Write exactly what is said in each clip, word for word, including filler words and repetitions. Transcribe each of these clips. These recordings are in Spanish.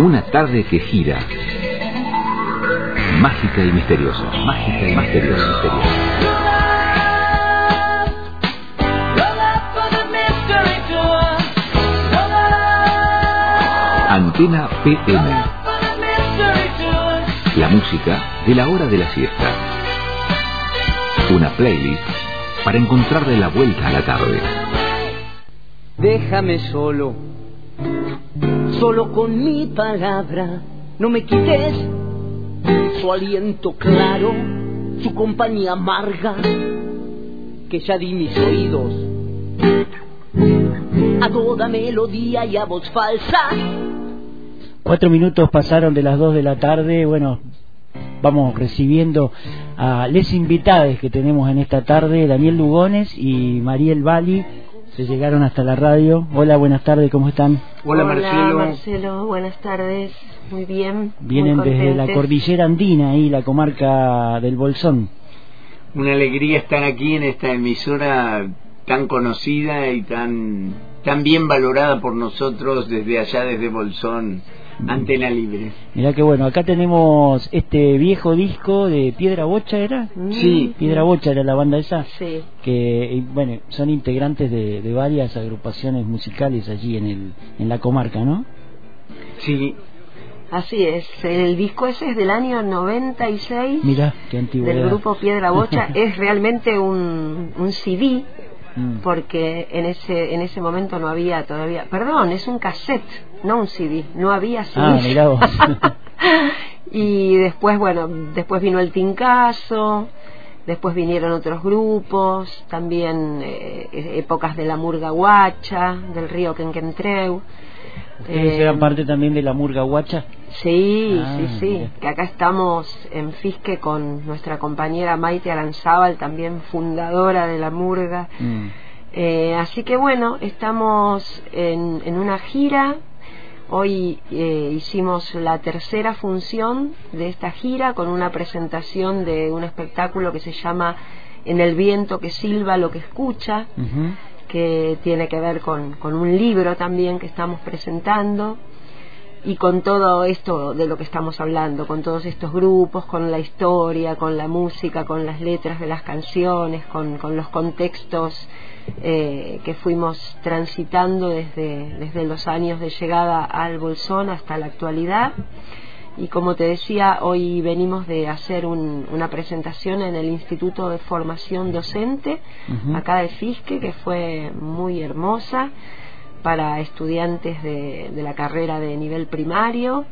Una tarde que gira. Mágica y misteriosa. Mágica y misteriosa. misteriosa. Antena P M. La música de la hora de la siesta. Una playlist para encontrarle la vuelta a la tarde. Déjame solo, solo con mi palabra. No me quites su aliento claro, su compañía amarga, que ya di mis oídos a toda melodía y a voz falsa. Cuatro minutos pasaron de las dos de la tarde. Bueno, vamos recibiendo a les invitades que tenemos en esta tarde. Daniel Lugones y Mariel Bali se llegaron hasta la radio. Hola, buenas tardes, ¿cómo están? Hola, Hola Marcelo. Marcelo, buenas tardes. Muy bien. Vienen muy desde la cordillera andina, ahí la comarca del Bolsón. Una alegría estar aquí en esta emisora tan conocida y tan tan bien valorada por nosotros desde allá, desde Bolsón. Antena Libre. Mirá que bueno, acá tenemos este viejo disco de Piedra Bocha, ¿era? Sí. Piedra Bocha era la banda esa. Sí. Que, bueno, son integrantes de, de varias agrupaciones musicales allí en el en la comarca, ¿no? Sí. Así es. El disco ese es del año noventa y seis. Mirá, qué antigüedad. Del grupo Piedra Bocha. Es realmente un, un C D. Mm. Porque en ese en ese momento no había todavía, perdón, es un cassette, no un C D, no había C D. Ah, mirá vos. Y después, bueno, después vino el Tincazo, después vinieron otros grupos, también eh, épocas de la Murga Guacha, del río Quenquentreu. ¿Ustedes eh, eran parte también de la Murga Guacha? Sí, Ah, sí, sí, mira. que acá estamos en Fisque con nuestra compañera Maite Aranzábal, también fundadora de la Murga. Mm. Eh, así que bueno, estamos en, en una gira. Hoy eh, hicimos la tercera función de esta gira con una presentación de un espectáculo que se llama En el viento que silba lo que escucha, Uh-huh. que tiene que ver con, con un libro también que estamos presentando. Y con todo esto de lo que estamos hablando, con todos estos grupos, con la historia, con la música, con las letras de las canciones, con, con los contextos eh, que fuimos transitando desde, desde los años de llegada al Bolsón hasta la actualidad. Y como te decía, hoy venimos de hacer un, una presentación en el Instituto de Formación Docente, Uh-huh. acá de Fisque, que fue muy hermosa, para estudiantes de, de la carrera de nivel primario,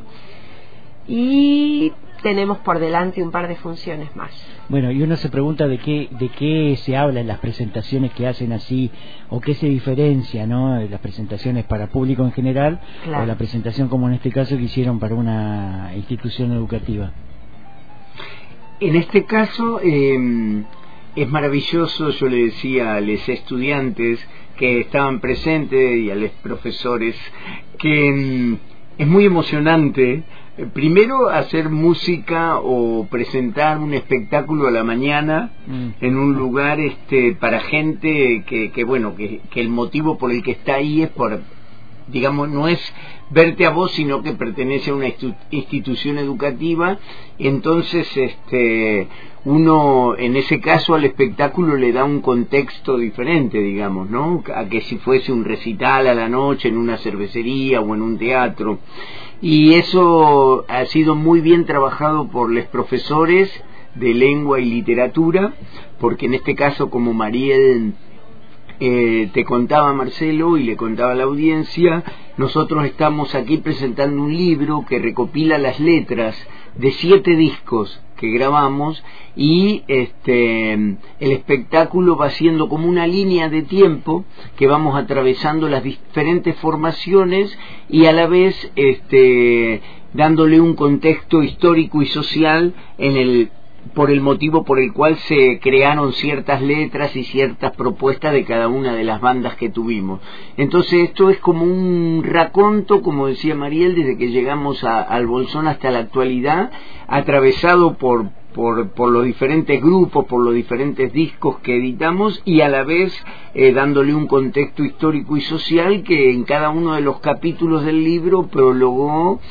y tenemos por delante un par de funciones más. Bueno, y uno se pregunta de qué de qué se habla en las presentaciones que hacen así, o qué se diferencia, ¿no? De las presentaciones para público en general, Claro. o la presentación como en este caso que hicieron para una institución educativa. En este caso eh, es maravilloso. Yo le decía a los estudiantes que estaban presentes y a los profesores que mm, es muy emocionante eh, primero hacer música o presentar un espectáculo a la mañana Mm. en un lugar este para gente que, que bueno que, que el motivo por el que está ahí es por, digamos, no es verte a vos, sino que pertenece a una institu- institución educativa. Entonces este uno en ese caso al espectáculo le da un contexto diferente, digamos, ¿no? A que si fuese un recital a la noche en una cervecería o en un teatro. Y eso ha sido muy bien trabajado por los profesores de lengua y literatura, porque en este caso, como Mariel Eh, te contaba, Marcelo, y le contaba a la audiencia, nosotros estamos aquí presentando un libro que recopila las letras de siete discos que grabamos, y este el espectáculo va siendo como una línea de tiempo que vamos atravesando las diferentes formaciones y a la vez este dándole un contexto histórico y social en el por el motivo por el cual se crearon ciertas letras y ciertas propuestas de cada una de las bandas que tuvimos. Entonces esto es como un raconto, como decía Mariel, desde que llegamos a, al Bolsón hasta la actualidad, atravesado por por, por los diferentes grupos, por los diferentes discos que editamos, y a la vez eh, dándole un contexto histórico y social que en cada uno de los capítulos del libro prologó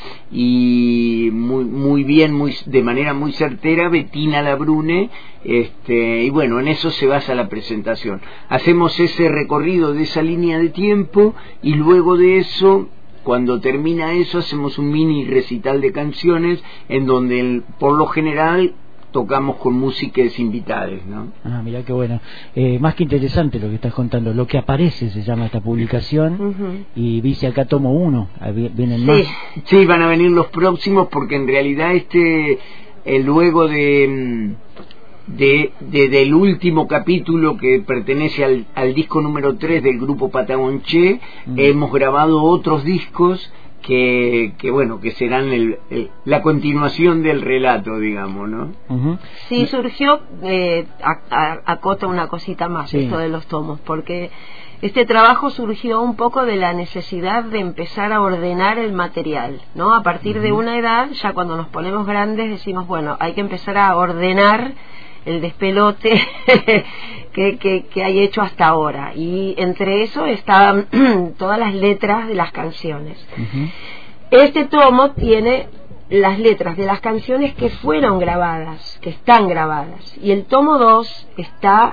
y muy muy bien, muy de manera muy certera, Bettina Labrune, este, y bueno, en eso se basa la presentación. Hacemos ese recorrido de esa línea de tiempo y luego de eso, cuando termina eso, hacemos un mini recital de canciones en donde el, por lo general tocamos con músicas invitadas, ¿no? Ah, mira qué bueno. Eh, más que interesante lo que estás contando. Lo que aparece se llama esta publicación. Uh-huh. Y dice acá tomo uno. ¿Vienen sí. más? Sí, van a venir los próximos, porque en realidad este, eh, luego de, de, de del último capítulo que pertenece al, al disco número tres del grupo Patagon Che, uh-huh. hemos grabado otros discos que, que bueno, que serán el, el, la continuación del relato, digamos, ¿no? Uh-huh. Sí, surgió, eh, acota una cosita más, sí. Esto de los tomos, porque este trabajo surgió un poco de la necesidad de empezar a ordenar el material, ¿no? A partir uh-huh. de una edad, ya cuando nos ponemos grandes, decimos, bueno, hay que empezar a ordenar el despelote que, que, que hay hecho hasta ahora, y entre eso estaban todas las letras de las canciones. Uh-huh. Este tomo tiene las letras de las canciones que fueron grabadas, que están grabadas, y el tomo dos está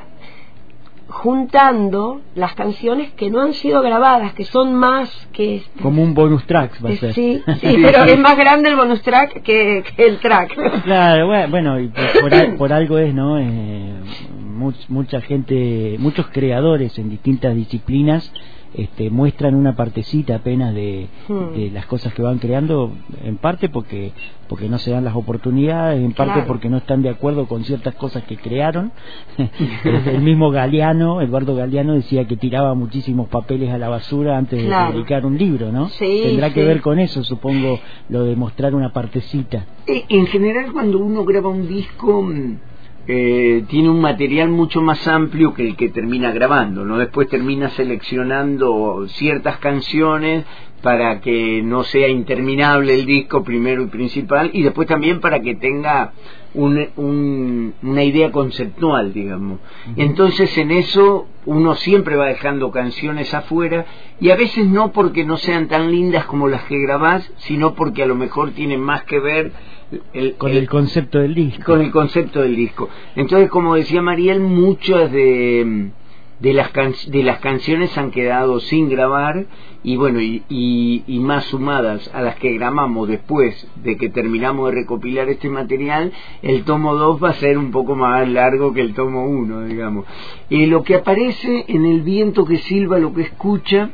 juntando las canciones que no han sido grabadas, que son más que estas. Como un bonus track va a ser. Sí, sí, pero es más grande el bonus track que, que el track. Claro, bueno, y por, por, al, por algo es, ¿no? Eh, much, mucha gente, muchos creadores en distintas disciplinas este, muestran una partecita apenas de, hmm. de las cosas que van creando, en parte porque porque no se dan las oportunidades, en parte claro. porque no están de acuerdo con ciertas cosas que crearon. El mismo Galeano, Eduardo Galeano, decía que tiraba muchísimos papeles a la basura antes claro. de publicar un libro, ¿no? Sí, Tendrá sí. que ver con eso, supongo, lo de mostrar una partecita. En general, cuando uno graba un disco, Eh, tiene un material mucho más amplio que el que termina grabando, ¿no? Después termina seleccionando ciertas canciones para que no sea interminable el disco primero y principal, y después también para que tenga un, un, una idea conceptual, digamos. Entonces en eso uno siempre va dejando canciones afuera, y a veces no porque no sean tan lindas como las que grabás, sino porque a lo mejor tienen más que ver El, con el, el concepto del disco con el concepto del disco. Entonces, como decía Mariel, muchas de de las can, de las canciones han quedado sin grabar, y bueno, y, y, y más sumadas a las que grabamos después de que terminamos de recopilar este material, el tomo dos va a ser un poco más largo que el tomo uno, digamos. Eh, lo que aparece en El viento que silba lo que escucha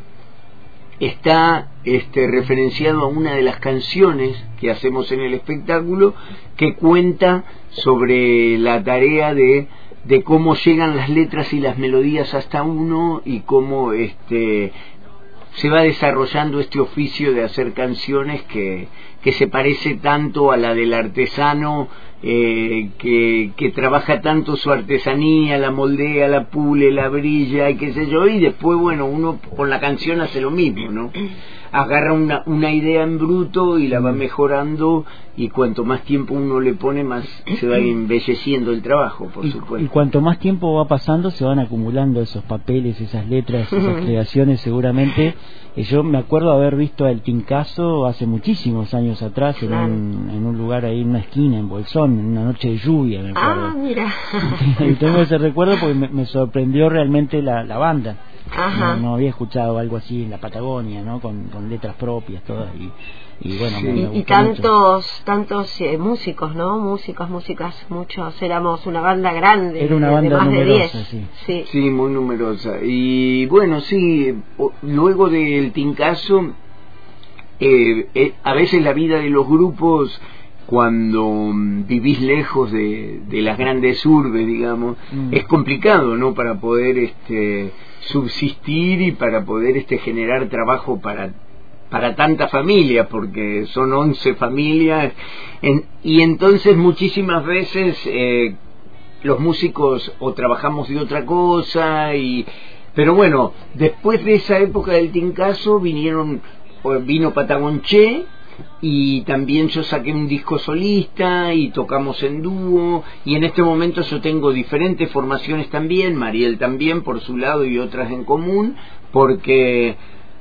está este, referenciado a una de las canciones que hacemos en el espectáculo, que cuenta sobre la tarea de, de cómo llegan las letras y las melodías hasta uno, y cómo este, se va desarrollando este oficio de hacer canciones que, que se parece tanto a la del artesano, eh, que, que trabaja tanto su artesanía, la moldea, la pule, la brilla y qué sé yo, y después, bueno, uno con la canción hace lo mismo, ¿no? Agarra una, una idea en bruto y la va mejorando, y cuanto más tiempo uno le pone, más se va embelleciendo el trabajo, por y, supuesto. Y cuanto más tiempo va pasando, se van acumulando esos papeles, esas letras, esas creaciones, seguramente. Eh, yo me acuerdo haber visto a El Tincazo hace muchísimos años atrás, claro. en, un, en un lugar ahí, en una esquina, en Bolsón, en una noche de lluvia, me acuerdo. Ah, mira. Y tengo ese recuerdo porque me, me sorprendió realmente la, la banda. Ajá. No, no había escuchado algo así en la Patagonia, ¿no? Con, con letras propias todas, y, y bueno, sí. me, me y, y tantos mucho. tantos eh, músicos, ¿no? Músicos, músicas, muchos. Éramos una banda grande. Era una banda de más numerosa, de diez. Sí. sí. Sí, muy numerosa. Y bueno, sí, luego del Tincazo, eh, eh, a veces la vida de los grupos, cuando vivís lejos de, de las grandes urbes, digamos, mm. es complicado, ¿no? Para poder este subsistir y para poder este generar trabajo para para tanta familia, porque son once familias, en, y entonces muchísimas veces eh, los músicos o trabajamos de otra cosa, y pero bueno, después de esa época del Tincazo vinieron vino Patagon Che, y también yo saqué un disco solista y tocamos en dúo, y en este momento yo tengo diferentes formaciones también, Mariel también por su lado y otras en común, porque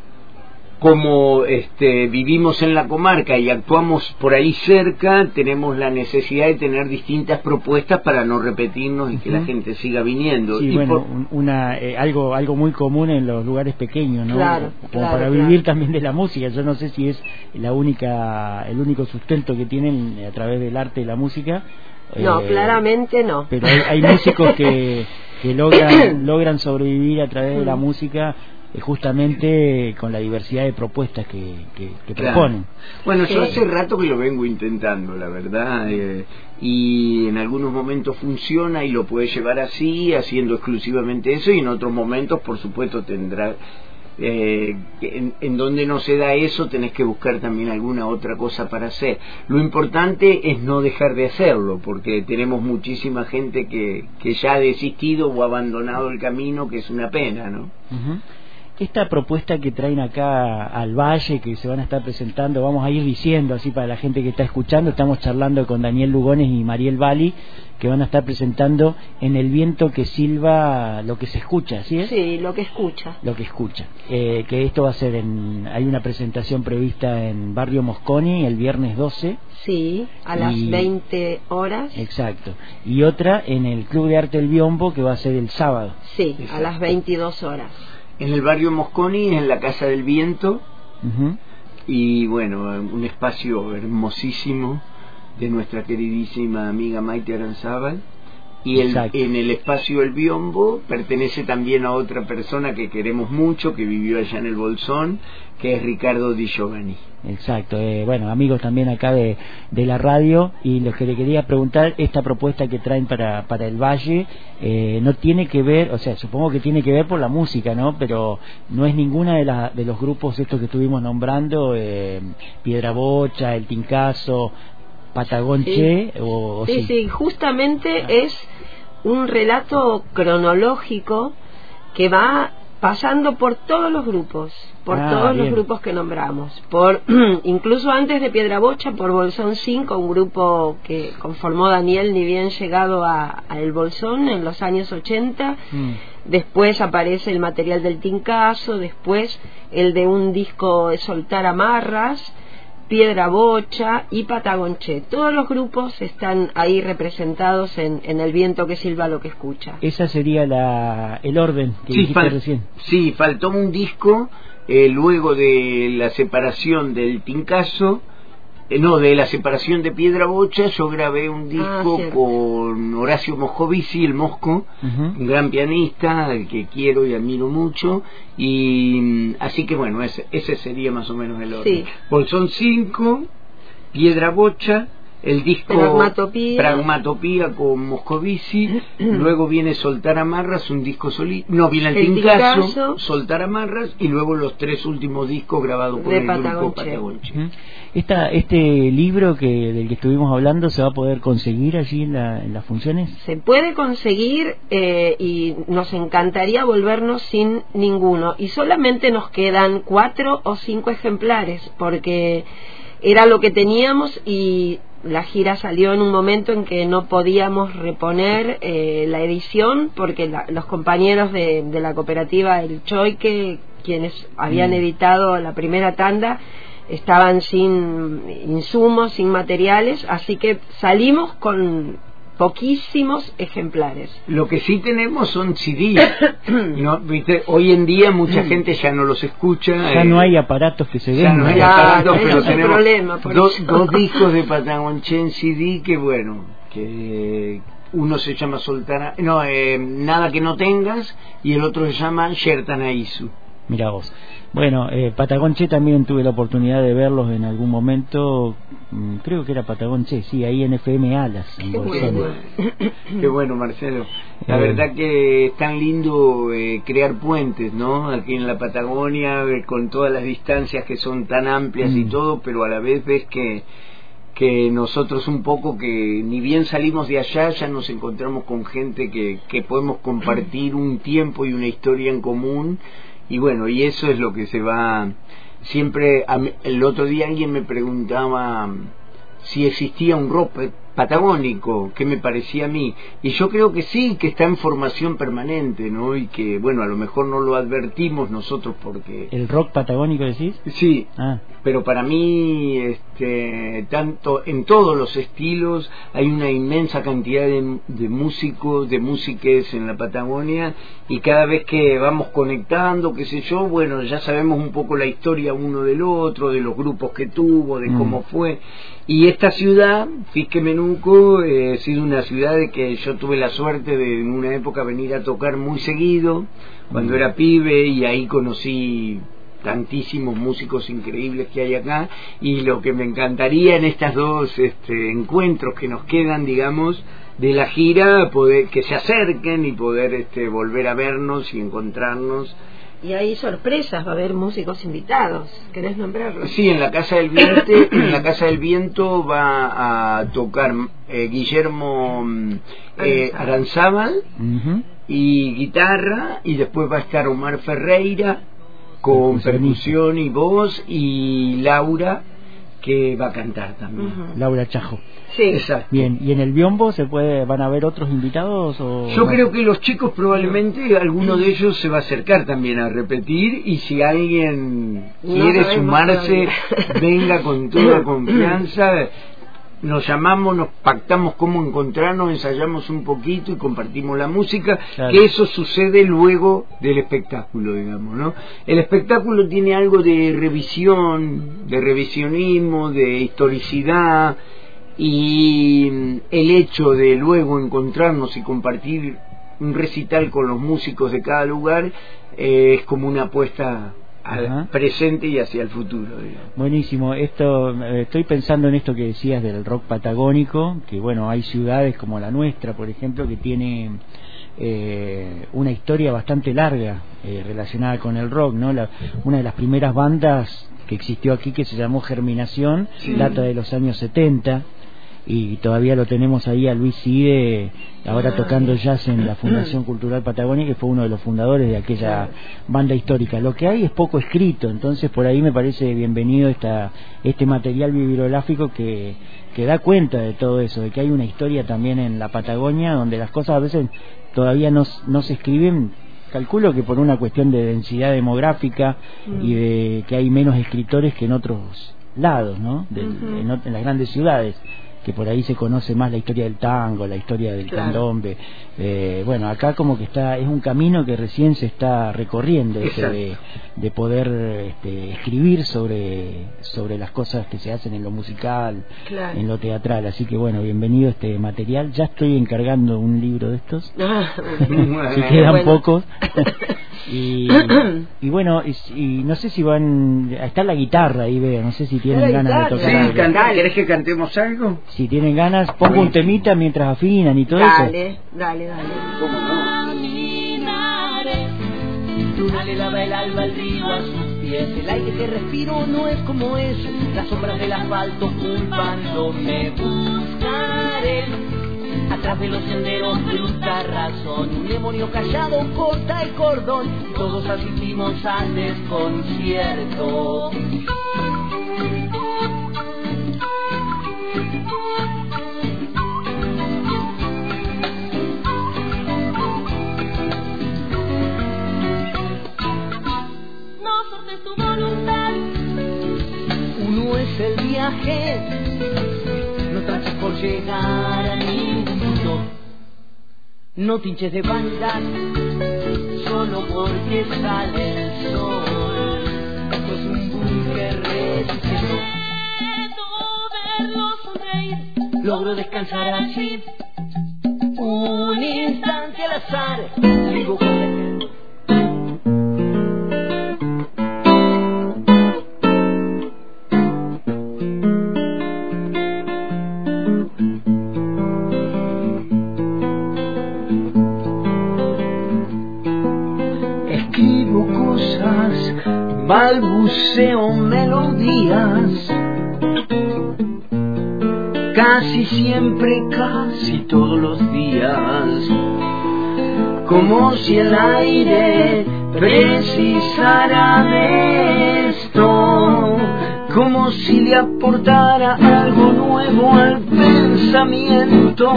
como este, vivimos en la comarca y actuamos por ahí cerca, tenemos la necesidad de tener distintas propuestas para no repetirnos y que uh-huh. la gente siga viniendo. Sí, y bueno, por... una, eh, algo algo muy común en los lugares pequeños, ¿no? Claro, como claro, para claro. vivir también de la música. Yo no sé si es la única el único sustento que tienen a través del arte y la música. No, eh, claramente no. Pero hay, hay músicos que, que logran logran sobrevivir a través de la música, justamente con la diversidad de propuestas que, que, que claro. proponen. Bueno, sí. yo hace rato que lo vengo intentando, la verdad, eh, y en algunos momentos funciona y lo puedes llevar así, haciendo exclusivamente eso, y en otros momentos, por supuesto, tendrá... Eh, en, en donde no se da eso tenés que buscar también alguna otra cosa para hacer. Lo importante es no dejar de hacerlo, porque tenemos muchísima gente que, que ya ha desistido o abandonado el camino, que es una pena, ¿no? Uh-huh. Esta propuesta que traen acá al Valle, que se van a estar presentando, vamos a ir diciendo así para la gente que está escuchando, estamos charlando con Daniel Lugones y Mariel Bali, que van a estar presentando En el viento que silba lo que se escucha, ¿sí es? Sí, lo que escucha. Lo que escucha. Eh, que esto va a ser en... Hay una presentación prevista en Barrio Mosconi el viernes doce. Sí, a las y... veinte horas. Exacto. Y otra en el Club de Arte El Biombo, que va a ser el sábado. Sí, Exacto. a las veintidós horas. En el barrio Mosconi, en la Casa del Viento, uh-huh. y bueno, un espacio hermosísimo de nuestra queridísima amiga Maite Aranzábal, y el, en el espacio El Biombo pertenece también a otra persona que queremos mucho, que vivió allá en el Bolsón, que es Ricardo Di Giovanni. Exacto, eh, bueno, amigos también acá de, de la radio, y lo que le quería preguntar, esta propuesta que traen para, para el Valle, eh, no tiene que ver, o sea, supongo que tiene que ver por la música, ¿no? Pero no es ninguna de, la, de los grupos estos que estuvimos nombrando, eh, Piedra Bocha, El Tincazo, Patagón sí. Che, o, o sí, sí, sí, justamente ah. es un relato cronológico que va pasando por todos los grupos, por ah, todos bien. los grupos que nombramos, por incluso antes de Piedra Bocha, por Bolsón cinco, un grupo que conformó Daniel ni bien llegado a, a El Bolsón en los años ochenta. Mm. Después aparece el material del Tincazo, después el de un disco de Soltar Amarras, Piedra Bocha y Patagón Che. Todos los grupos están ahí representados en, en El viento que silba lo que escucha. Esa sería la, el orden que sí, dijiste fal- recién. Sí, faltó un disco eh, luego de la separación del Tincazo, eh, no, de la separación de Piedra Bocha. Yo grabé un disco ah, con Horacio Moscovici, el Mosco, uh-huh. un gran pianista, al que quiero y admiro mucho, y así que bueno, ese, ese sería más o menos el orden. Sí. Bolsón cinco, Piedra Bocha, el disco Pragmatopía, Pragmatopía con Moscovici, luego viene Soltar Amarras, un disco solito, no, viene el, el Tincazo, Tincazo, Soltar Amarras, y luego los tres últimos discos grabados por el grupo Patagón Che. Uh-huh. Esta, este libro que del que estuvimos hablando, ¿se va a poder conseguir allí en, la, en las funciones? Se puede conseguir, eh, y nos encantaría volvernos sin ninguno, y solamente nos quedan cuatro o cinco ejemplares, porque era lo que teníamos y la gira salió en un momento en que no podíamos reponer eh, la edición, porque la, los compañeros de, de la cooperativa El Choique, quienes habían mm. editado la primera tanda, estaban sin insumos, sin materiales, así que salimos con poquísimos ejemplares. Lo que sí tenemos son C D. ¿No? ¿Viste? Hoy en día mucha gente ya no los escucha. Ya eh, no hay aparatos que se ya vendan. no hay ya, aparatos, no, pero no tenemos problema, dos, dos discos de Patagón Che en C D que bueno, que uno se llama Soltana, no, eh, Nada que no tengas, y el otro se llama Shertanaisu. Mirá vos. Bueno, eh, Patagón Che también tuve la oportunidad de verlos en algún momento, mmm, creo que era Patagón Che, sí, ahí en F M Alas. Qué bueno. Qué bueno, Marcelo. La eh. verdad que es tan lindo eh, crear puentes, ¿no? Aquí en la Patagonia, eh, con todas las distancias que son tan amplias mm. y todo, pero a la vez ves que que nosotros un poco que ni bien salimos de allá ya nos encontramos con gente que, que podemos compartir un tiempo y una historia en común. Y bueno, y eso es lo que se va siempre, a mí, el otro día alguien me preguntaba si existía un rock patagónico, ¿qué me parecía a mí? Y yo creo que sí, que está en formación permanente, ¿no? Y que, bueno, a lo mejor no lo advertimos nosotros porque... ¿El rock patagónico decís? Sí, ah. pero para mí, este, tanto en todos los estilos, hay una inmensa cantidad de, de músicos, de músiques en la Patagonia, y cada vez que vamos conectando, qué sé yo, bueno, ya sabemos un poco la historia uno del otro, de los grupos que tuvo, de mm. cómo fue. Y esta ciudad, Fisquemenuco, eh, ha sido una ciudad de que yo tuve la suerte de en una época venir a tocar muy seguido, cuando mm. era pibe, y ahí conocí tantísimos músicos increíbles que hay acá, y lo que me encantaría en estos dos este, encuentros que nos quedan, digamos, de la gira, poder que se acerquen y poder este, volver a vernos y encontrarnos. Y hay sorpresas, va a haber músicos invitados. ¿Querés nombrarlos? Sí, en la Casa del Viento, en la Casa del Viento va a tocar eh, Guillermo eh, Aranzábal uh-huh. y guitarra, y después va a estar Omar Ferreira con percusión y voz, y Laura, que va a cantar también. Uh-huh. Laura Chajo. Sí, exacto. Bien, ¿y en el biombo se puede, van a haber otros invitados? O yo no? creo que los chicos probablemente alguno de ellos se va a acercar también a repetir, y si alguien no quiere sumarse, venga con toda confianza. Nos llamamos, nos pactamos cómo encontrarnos, ensayamos un poquito y compartimos la música, claro. Que eso sucede luego del espectáculo, digamos, ¿no? El espectáculo tiene algo de revisión, de revisionismo, de historicidad, y el hecho de luego encontrarnos y compartir un recital con los músicos de cada lugar eh, es como una apuesta al Ajá. presente y hacia el futuro, digamos. Buenísimo. Esto eh, estoy pensando en esto que decías del rock patagónico, que bueno, hay ciudades como la nuestra, por ejemplo, que tiene eh, una historia bastante larga eh, relacionada con el rock, ¿no? La, una de las primeras bandas que existió aquí, que se llamó Germinación, sí. data de los años setenta, y todavía lo tenemos ahí a Luis Cide ahora tocando jazz en la Fundación Cultural Patagonia, que fue uno de los fundadores de aquella banda histórica. Lo que hay es poco escrito, entonces por ahí me parece bienvenido esta, este material bibliográfico que, que da cuenta de todo eso, de que hay una historia también en la Patagonia donde las cosas a veces todavía no, no se escriben. Calculo que por una cuestión de densidad demográfica mm. y de que hay menos escritores que en otros lados, ¿no? Del, uh-huh. en, en las grandes ciudades, que por ahí se conoce más la historia del tango, la historia del claro. candombe. Eh, bueno, acá como que está, es un camino que recién se está recorriendo, este, de, de poder este, escribir sobre sobre las cosas que se hacen en lo musical, claro. en lo teatral. Así que bueno, bienvenido a este material. Ya estoy encargando un libro de estos, ah, si quedan bueno. pocos. y, y bueno, y, y no sé si van, está la guitarra ahí, veo, no sé si tienen ganas de tocar. Sí, algo. Cantar, ¿querés que cantemos algo? Si tienen ganas, pongo un temita mientras afinan y todo dale, eso. Dale, dale, ¿Cómo no? Caminaré, luna le lava el alba al río a sus pies. El aire que respiro no es como es, las sombras del asfalto culpándome. Buscaré atrás de los senderos bruta razón, un demonio callado corta el cordón, todos asistimos al desconcierto. Uno es el viaje, no trates por llegar a ningún punto, no te hinches de vanidad solo porque sale el sol. Esto es un búnker resistiendo, verlo sonreír, logro descansar así, un instante al azar, vivo con el balbuceo melodías, casi siempre, casi todos los días, como si el aire precisara de esto, como si le aportara algo nuevo al pensamiento.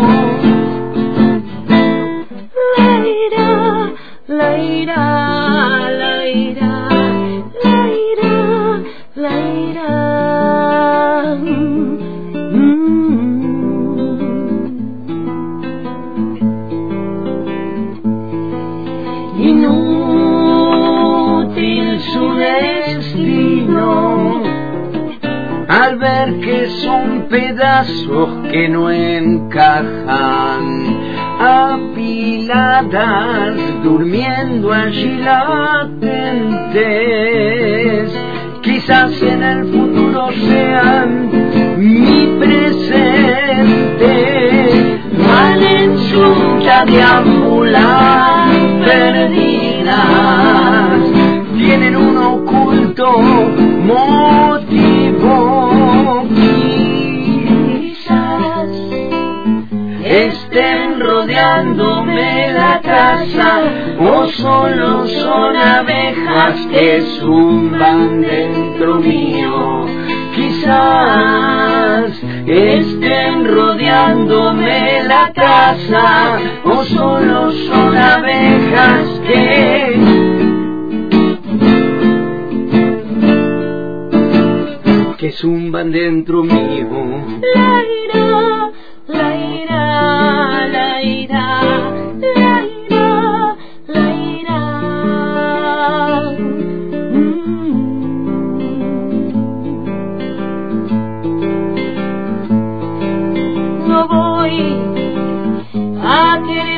La ira, la ira, la ira, la ira, la ira. Mm. Inútil su destino al ver que son pedazos que no encajan, apiladas, durmiendo allí latentes. Quizás en el futuro sean mi presente. Van en su deambular perdidas, tienen un oculto motivo. Quizás estén rodeándome la casa, o solo son abejas que zumban dentro mío. Quizás estén rodeándome la casa, o solo son abejas que que zumban dentro mío. La ira, la ira, la ira, la ira, la ira. Mm. No voy a querer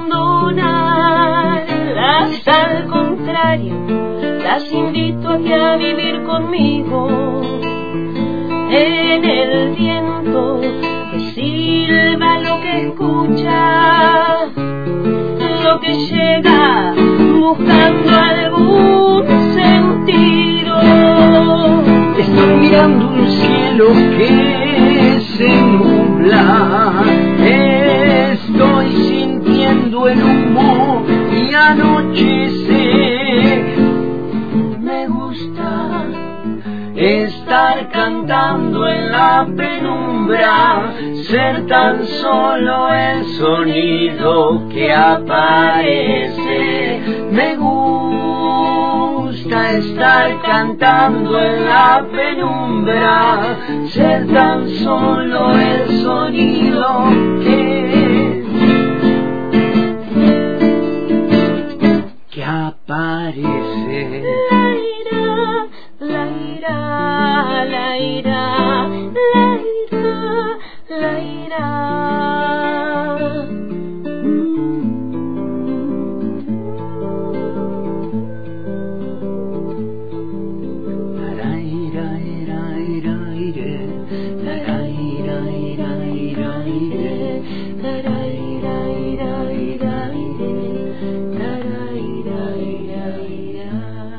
abandonarlas, al contrario, las invito a que a vivir conmigo. En el viento que silba lo que escucha, lo que llega buscando algún sentido. Estoy mirando un cielo que se nubla, estoy sintiendo el humo y anochece. Me gusta estar cantando en la penumbra, ser tan solo el sonido que aparece. Me gusta estar cantando en la penumbra, ser tan solo el sonido que que aparece. La ira, la ira, la ira, la ira. La ira, ira, ira, ira, la ira, ira, ira, ira, la ira, ira, ira, ira, la ira, ira, ira.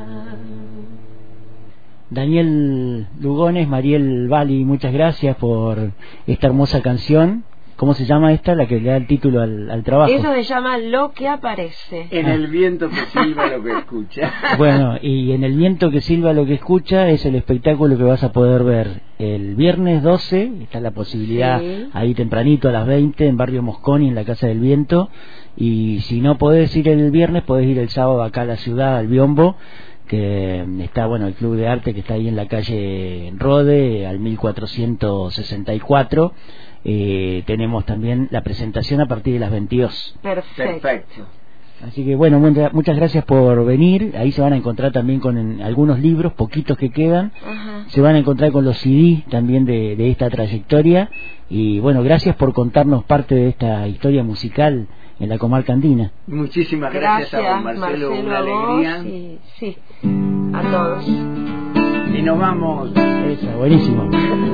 Daniel Lugones, Mariel Vali, muchas gracias por esta hermosa canción. ¿Cómo se llama esta? La que le da el título al, al trabajo. Eso se llama Lo que aparece. En ah. el viento que silba lo que escucha. Bueno, y en el viento que silba lo que escucha es el espectáculo que vas a poder ver el viernes doce. Está la posibilidad, sí, ahí tempranito a las veinte en Barrio Mosconi, en la Casa del Viento. Y si no podés ir el viernes, podés ir el sábado acá a la ciudad, al Biombo, que está, bueno, el Club de Arte que está ahí en la calle Rode, al mil cuatrocientos sesenta y cuatro. Eh, tenemos también la presentación a partir de las veintidós. Perfecto. Perfecto. Así que bueno, muchas gracias por venir. Ahí se van a encontrar también con algunos libros, poquitos que quedan. Ajá. Se van a encontrar con los C D también de, de esta trayectoria. Y bueno, gracias por contarnos parte de esta historia musical en la comarca andina. Muchísimas gracias, gracias a vos, Marcelo, Marcelo, una alegría. Vos y, sí, a todos. Y nos vamos. Eso, buenísimo.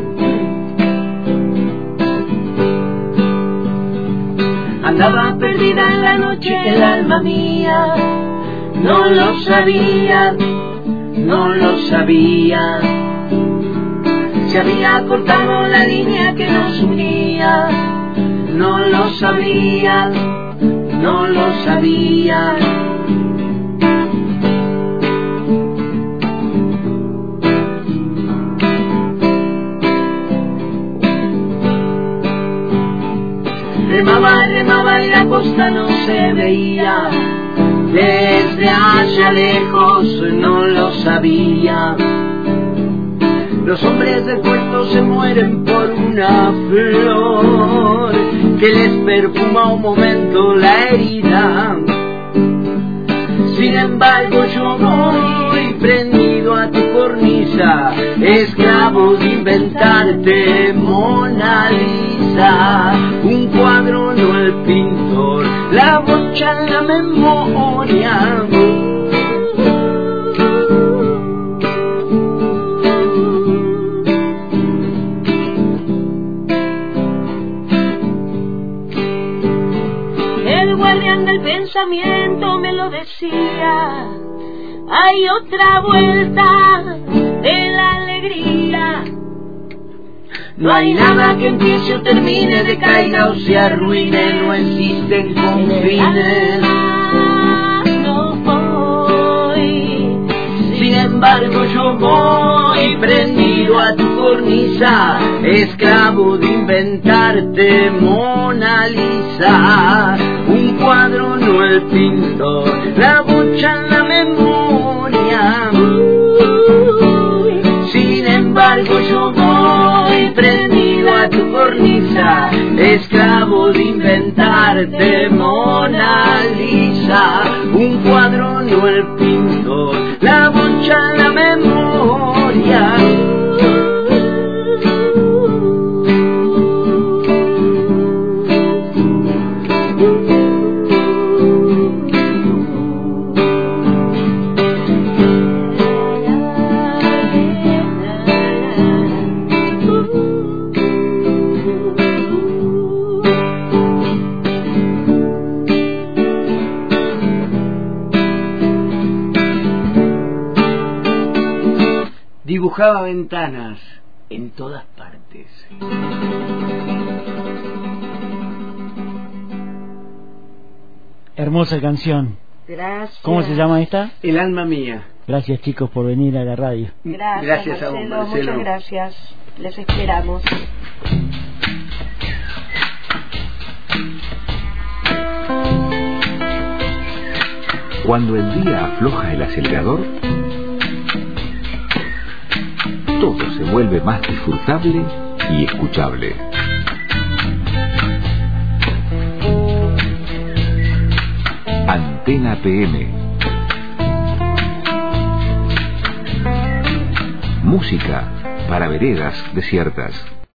Andaba perdida en la noche el alma mía, no lo sabía, no lo sabía. Se había cortado la línea que nos unía, no lo sabía, no lo sabía. Remaba, remaba y la costa no se veía, desde allá lejos no lo sabía. Los hombres del puerto se mueren por una flor que les perfuma un momento la herida. Sin embargo yo voy prendido a tu cornisa, esclavo de inventarte Mona Lisa. Un cuadro no el pintor, la bocha en la memoria. El guardián del pensamiento me lo decía, hay otra vuelta de la alegría. No hay nada que empiece o termine, decaiga o se arruine, no existen confines. No voy. Sin embargo yo voy prendido a tu cornisa, esclavo de inventarte Mona Lisa. Un cuadro no el pintor, la bocha en la memoria. Sin embargo yo voy prendido a tu cornisa, esclavo de inventarte Mona Lisa. Un cuadro no el pintor, la bocha en la memoria. Dibujaba ventanas en todas partes. Hermosa canción. Gracias. ¿Cómo se llama esta? El alma mía. Gracias, chicos, por venir a la radio. Gracias, Gracias a vos, Marcelo, Marcelo. muchas gracias. Les esperamos. Cuando el día afloja el acelerador, todo se vuelve más disfrutable y escuchable. Antena P M. Música para veredas desiertas.